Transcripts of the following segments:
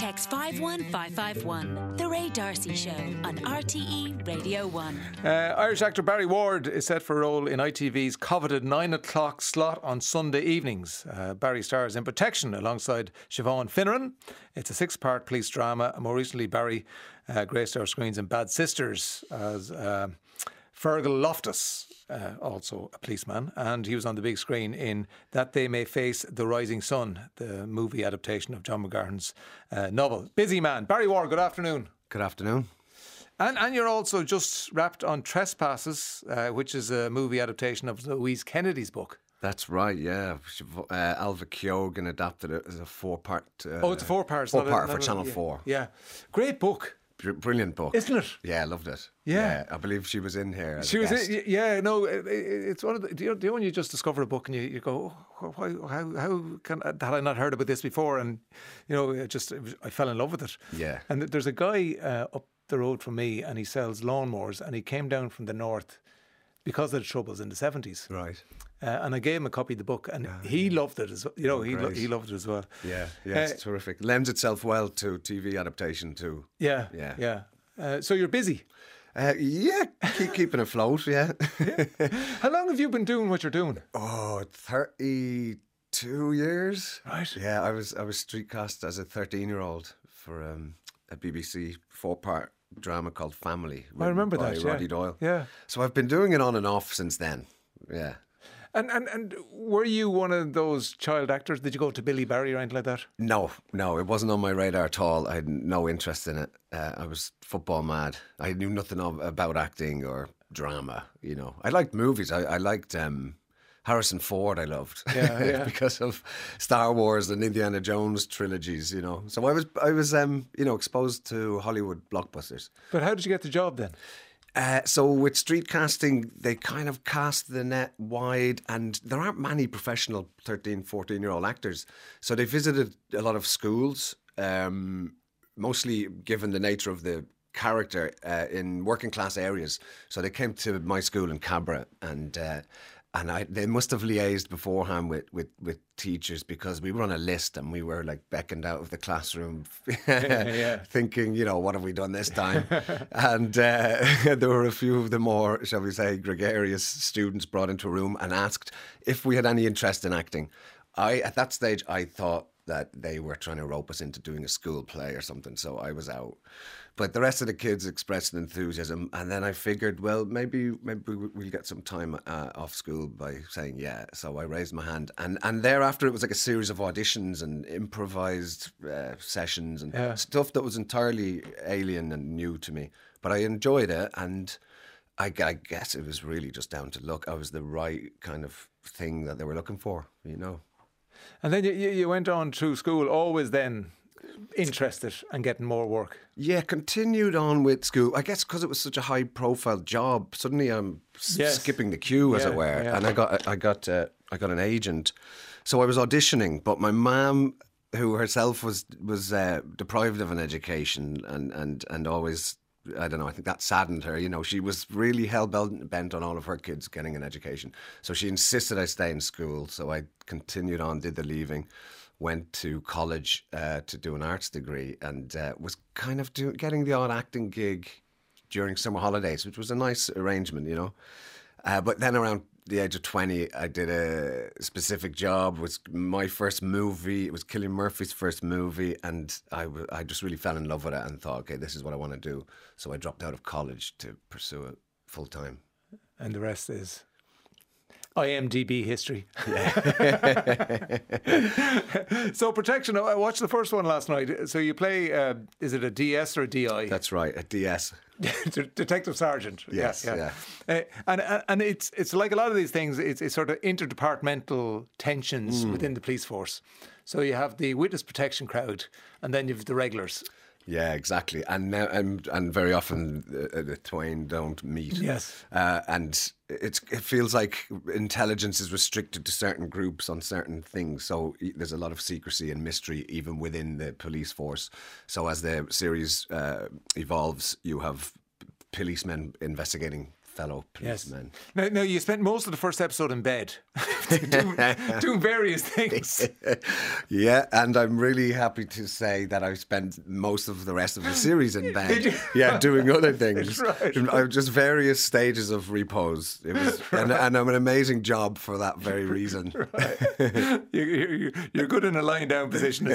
Text 51551. The Ray D'Arcy Show on RTE Radio 1. Irish actor Barry Ward is set for a role in ITV's coveted 9 o'clock slot on Sunday evenings. Barry stars in Protection alongside Siobhan Finneran. It's a 6-part police drama. More recently, Barry graced our screens in Bad Sisters as Fergal Loftus, also a policeman, and he was on the big screen in That They May Face the Rising Sun, the movie adaptation of John McGahern's novel. Busy man. Barry Ward, good afternoon. Good afternoon. And you're also just wrapped on Trespasses, which is a movie adaptation of Louise Kennedy's book. That's right, yeah. Alva Keoghan adapted it as a 4-part. It's a 4-part. 4-part for Channel 4. Yeah. Great book. Brilliant book. Isn't it? Yeah, I loved it. Yeah. I believe she was in here. She was in, yeah, no, it's one of the, you know, when you just discover a book and you go, how had I not heard about this before? And, you know, I fell in love with it. Yeah. And there's a guy up the road from me and he sells lawnmowers and he came down from the north because of the troubles in the 70s. Right. And I gave him a copy of the book and he loved it as well. You know, he loved it as well. Yeah, it's terrific. Lends itself well to TV adaptation too. Yeah. So you're busy? Keeping afloat, yeah. How long have you been doing what you're doing? 32 years. Right. Yeah, I was streetcast as a 13-year-old for a BBC 4-part drama called Family. I remember that, yeah. Roddy Doyle. Yeah. So I've been doing it on and off since then. Yeah. And were you one of those child actors? Did you go to Billy Barry or anything like that? No, it wasn't on my radar at all. I had no interest in it. I was football mad. I knew nothing about acting or drama, you know. I liked movies. I liked Harrison Ford, I loved. Yeah. Because of Star Wars and Indiana Jones trilogies, you know. So I was exposed to Hollywood blockbusters. But how did you get the job then? So with street casting, they kind of cast the net wide and there aren't many professional 13, 14-year-old actors. So they visited a lot of schools, mostly given the nature of the character in working class areas. So they came to my school in Cabra and they must have liaised beforehand with teachers because we were on a list and we were like beckoned out of the classroom thinking, you know, what have we done this time? And there were a few of the more, shall we say, gregarious students brought into a room and asked if we had any interest in acting. At that stage, I thought that they were trying to rope us into doing a school play or something, so I was out. But the rest of the kids expressed enthusiasm, and then I figured, well, maybe we'll get some time off school by saying yeah. So I raised my hand, and thereafter it was like a series of auditions and improvised sessions and stuff that was entirely alien and new to me. But I enjoyed it, and I guess it was really just down to luck. I was the right kind of thing that they were looking for, you know. And then you went on through school, always then interested and getting more work. Yeah, continued on with school. I guess because it was such a high-profile job, suddenly I'm skipping the queue, as it were. Yeah. And I got an agent, so I was auditioning. But my mum, who herself was deprived of an education and always, I don't know, I think that saddened her. You know, she was really hell-bent on all of her kids getting an education. So she insisted I stay in school. So I continued on, did the leaving, went to college to do an arts degree and was kind of getting the odd acting gig during summer holidays, which was a nice arrangement, you know. But then around the age of 20, I did a specific job. It was my first movie. It was Cillian Murphy's first movie, and I just really fell in love with it and thought, okay, this is what I want to do. So I dropped out of college to pursue it full time. And the rest is IMDb history. Yeah. So Protection, I watched the first one last night. So you play, is it a DS or a DI? That's right, a DS. Detective Sergeant. Yes, yeah. And it's like a lot of these things, it's sort of interdepartmental tensions within the police force. So you have the witness protection crowd and then you have the regulars. Yeah, exactly. And now, and very often the twain don't meet. Yes. And it feels like intelligence is restricted to certain groups on certain things. So there's a lot of secrecy and mystery even within the police force. So as the series evolves, you have policemen investigating fellow policemen. Now, you spent most of the first episode in bed, doing various things. Yeah, and I'm really happy to say that I spent most of the rest of the series in bed. Did you? Yeah, doing other things. Right. Just various stages of repose. It was, and I'm an amazing job for that very reason. Right. You're good in a lying down position.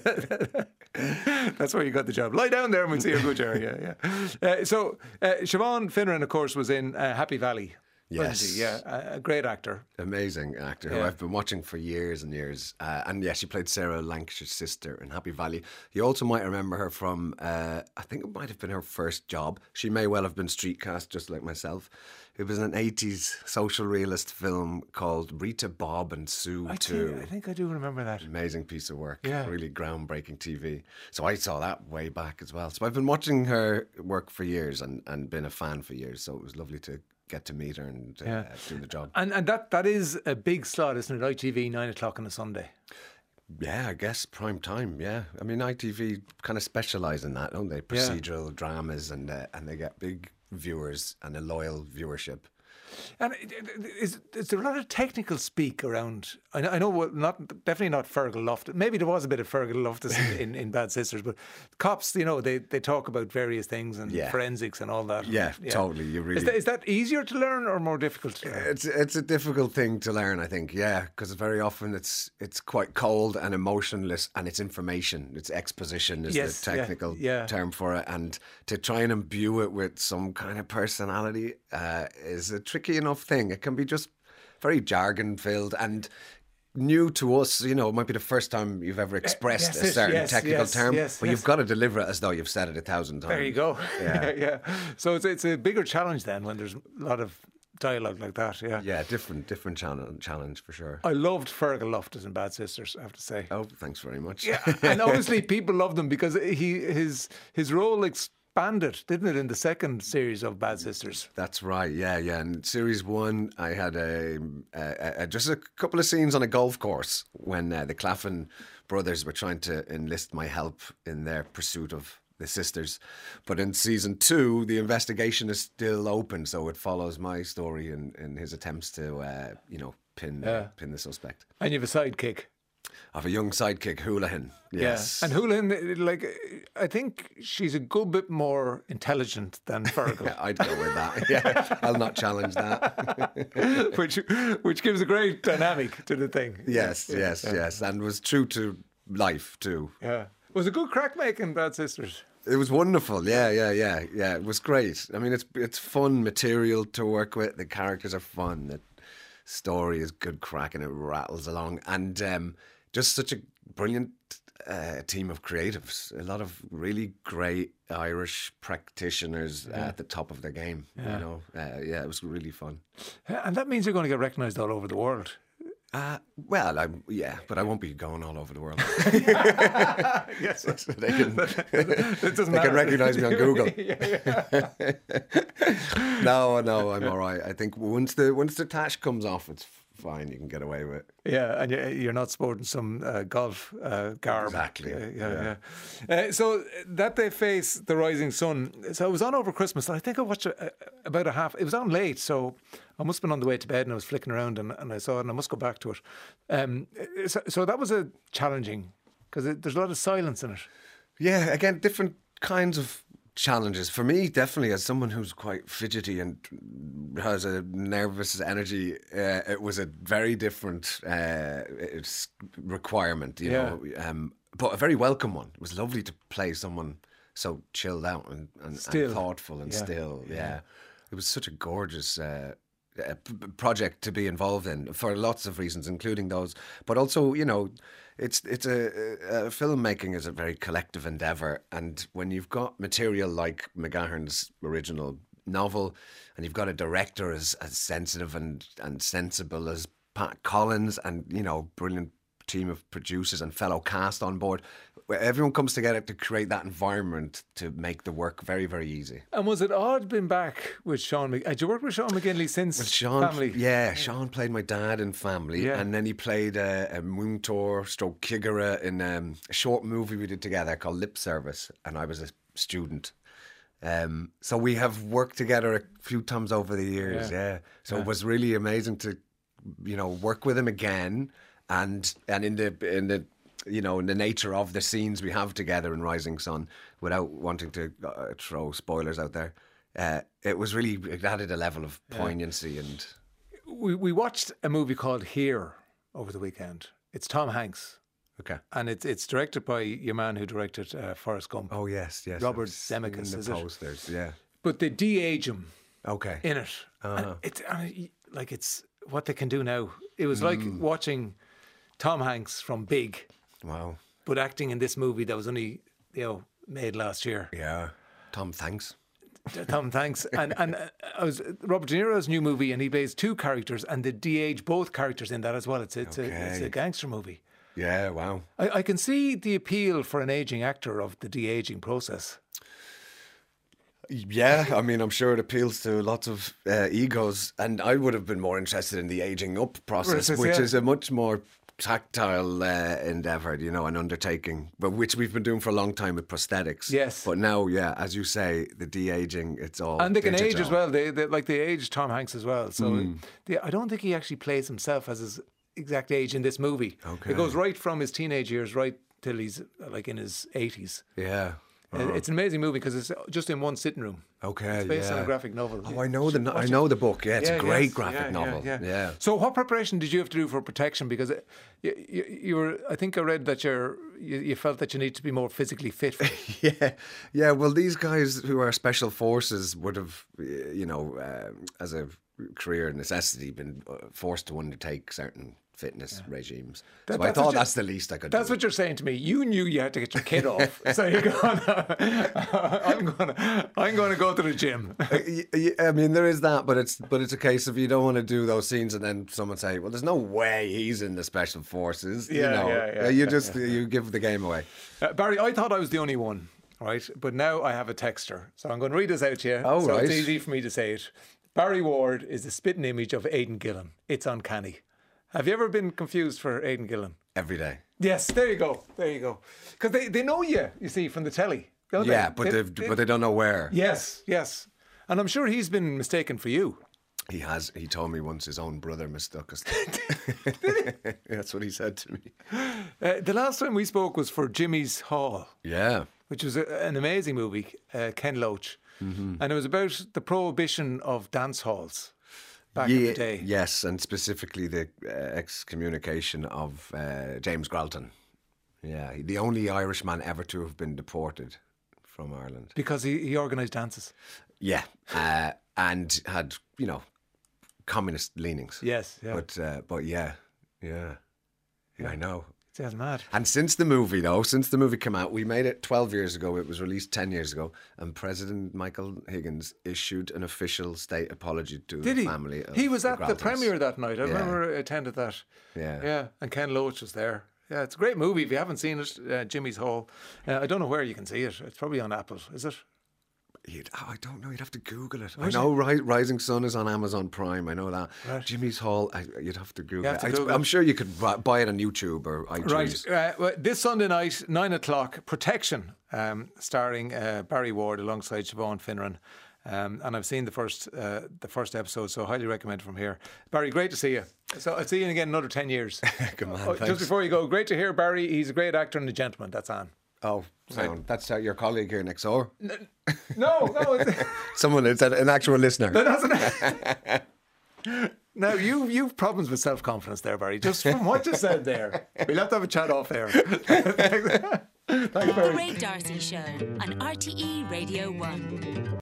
That's why you got the job. Lie down there and we'll see how good you are. Yeah. So Siobhan Finneran, of course, was in Happy Valley. Yes. Yeah, a great actor. Amazing actor who I've been watching for years and years. And yeah, she played Sarah Lancashire's sister in Happy Valley. You also might remember her from, I think it might have been her first job. She may well have been street cast just like myself. It was an 80s social realist film called Rita, Bob and Sue 2. I think I do remember that. Amazing piece of work. Yeah. Really groundbreaking TV. So I saw that way back as well. So I've been watching her work for years and been a fan for years. So it was lovely to get to meet her and do the job. And that is a big slot, isn't it? ITV, 9 o'clock on a Sunday. Yeah, I guess prime time. Yeah, I mean ITV kind of specialise in that, don't they? Procedural dramas, and they get big viewers and a loyal viewership. And is there a lot of technical speak around? I know definitely not Fergal Loftus. Maybe there was a bit of Fergal Loftus in Bad Sisters, but cops, you know, they talk about various things and forensics and all that. Yeah, totally. You really is that easier to learn or more difficult to learn? It's a difficult thing to learn, I think. Yeah, because very often it's quite cold and emotionless, and it's information. It's exposition is the technical term for it, and to try and imbue it with some kind of personality is a tricky enough thing. It can be just very jargon filled and new to us. You know, it might be the first time you've ever expressed a certain technical term, but you've got to deliver it as though you've said it 1,000 times. There you go. Yeah. So it's a bigger challenge then when there's a lot of dialogue like that. Yeah, different challenge for sure. I loved Fergal Loftus in Bad Sisters, I have to say. Oh, thanks very much. Yeah, and obviously people loved him because his role expanded, didn't it, in the second series of Bad Sisters? That's right. Yeah. In series 1, I had just a couple of scenes on a golf course when the Claflin brothers were trying to enlist my help in their pursuit of the sisters. But in season 2, the investigation is still open, so it follows my story in his attempts to, pin the suspect. And you have a sidekick. I have a young sidekick, Houlihan. Yes. Yeah. And Houlihan, I think she's a good bit more intelligent than Fergal. Yeah, I'd go with that. Yeah, I'll not challenge that. which gives a great dynamic to the thing. Yes, and was true to life too. Yeah. Was it good crack making Bad Sisters? It was wonderful. Yeah. It was great. I mean, it's fun material to work with. The characters are fun. The story is good crack and it rattles along. And just such a brilliant team of creatives. A lot of really great Irish practitioners at the top of their game. Yeah. You know, it was really fun. And that means you're going to get recognised all over the world. But I won't be going all over the world. Yes, they can recognise me on Google. No, I'm all right. I think once the tash comes off, it's fine. You can get away with it. Yeah, and you're not sporting some golf garb. Exactly. Yeah. So that they face the rising sun. So it was on over Christmas, and I think I watched about a half. It was on late, so I must have been on the way to bed, and I was flicking around, and I saw it, and I must go back to it. So that was a challenging because there's a lot of silence in it. Yeah, again, different kinds of challenges. For me, definitely, as someone who's quite fidgety and has a nervous energy, it was a very different requirement, you know, but a very welcome one. It was lovely to play someone so chilled out and thoughtful and still. Yeah. It was such a gorgeous project to be involved in for lots of reasons, including those, but also, you know, it's filmmaking is a very collective endeavour, and when you've got material like McGahern's original novel, and you've got a director as sensitive and sensible as Pat Collins, and, you know, brilliant team of producers and fellow cast on board, where everyone comes together to create that environment to make the work very, very easy. And was it odd being back with Sean? Had you worked with Sean McGinley since Family? Yeah, Sean played my dad in Family, and then he played a Moontor stroke Kigara in a short movie we did together called Lip Service, and I was a student So we have worked together a few times over the years. Yeah. So it was really amazing to, work with him again, and in the in the nature of the scenes we have together in Rising Sun, without wanting to throw spoilers out there, it added a level of poignancy. And we watched a movie called Here over the weekend. It's Tom Hanks. Okay. And it's directed by your man who directed Forrest Gump. Oh, yes. Robert Zemeckis, is posters, yeah. But they de-age him in it. Uh-huh. And it's what they can do now. It was like watching Tom Hanks from Big. Wow. But acting in this movie that was only, made last year. Yeah. Tom Hanks. Tom Hanks. And I was Robert De Niro's new movie, and he plays two characters, and they de-age both characters in that as well. It's a gangster movie. Yeah, wow. I can see the appeal for an ageing actor of the de-aging process. Yeah, I mean, I'm sure it appeals to lots of egos, and I would have been more interested in the aging up process, which is a much more tactile endeavour, an undertaking, but which we've been doing for a long time with prosthetics. Yes. But now, as you say, the de-aging, it's all and they can digital. age as well. They age Tom Hanks as well. So I don't think he actually plays himself as his exact age in this movie. Okay. It goes right from his teenage years right till he's like in his 80s. Yeah. It's an amazing movie because it's just in one sitting room. Okay, it's based on a graphic novel. Oh, I know the book. Yeah, it's a great graphic novel. Yeah. So, what preparation did you have to do for protection? Because you were, I think I read that you felt that you need to be more physically fit. Yeah. Well, these guys who are special forces would have, as a career necessity, been forced to undertake certain fitness regimes. So I thought that's the least I could do. That's what you're saying to me. You knew you had to get your kid off. So you're going, I'm going to go to the gym. I mean, there is that, but it's a case of you don't want to do those scenes and then someone say, well, there's no way he's in the special forces. You give the game away. Barry, I thought I was the only one, right? But now I have a texter. So I'm going to read this out to you. Oh, so right. It's easy for me to say it. Barry Ward is the spitting image of Aidan Gillen. It's uncanny. Have you ever been confused for Aidan Gillen? Every day. Yes, there you go. Because they know you see, from the telly. Don't yeah, they? But they don't know where. Yes. And I'm sure he's been mistaken for you. He has. He told me once his own brother mistook us. That's what he said to me. The last time we spoke was for Jimmy's Hall. Yeah. Which was an amazing movie, Ken Loach. Mm-hmm. And it was about the prohibition of dance halls back in the day. Yes, and specifically the excommunication of James Gralton. Yeah, the only Irishman ever to have been deported from Ireland. Because he organised dances. Yeah, and had, communist leanings. Yes, yeah. But yeah, I know. It's mad. And since the movie came out, we made it 12 years ago. It was released 10 years ago. And President Michael Higgins issued an official state apology to the family. He was at the Graltons. premiere that night. I remember attended that. Yeah. And Ken Loach was there. Yeah, it's a great movie. If you haven't seen it, Jimmy's Hall. I don't know where you can see it. It's probably on Apple, is it? I don't know. You'd have to Google it. I know Rising Sun is on Amazon Prime. I know that. Right. Jimmy's Hall, you'd have to Google it. I'm sure you could buy it on YouTube or iTunes. Right. Well, this Sunday night, 9 o'clock, Protection, starring Barry Ward alongside Siobhan Finneran. And I've seen the first episode, so I highly recommend from here. Barry, great to see you. So I'll see you again in another 10 years. Come on, thanks. Just before you go, great to hear Barry. He's a great actor and a gentleman. That's on. Oh, sound. That's your colleague here next door. No. Someone, it's an actual listener. Now, you've problems with self-confidence there, Barry, just from what you said there. We'll have to have a chat off air. Thanks, Barry. The Ray D'Arcy Show on RTE Radio 1.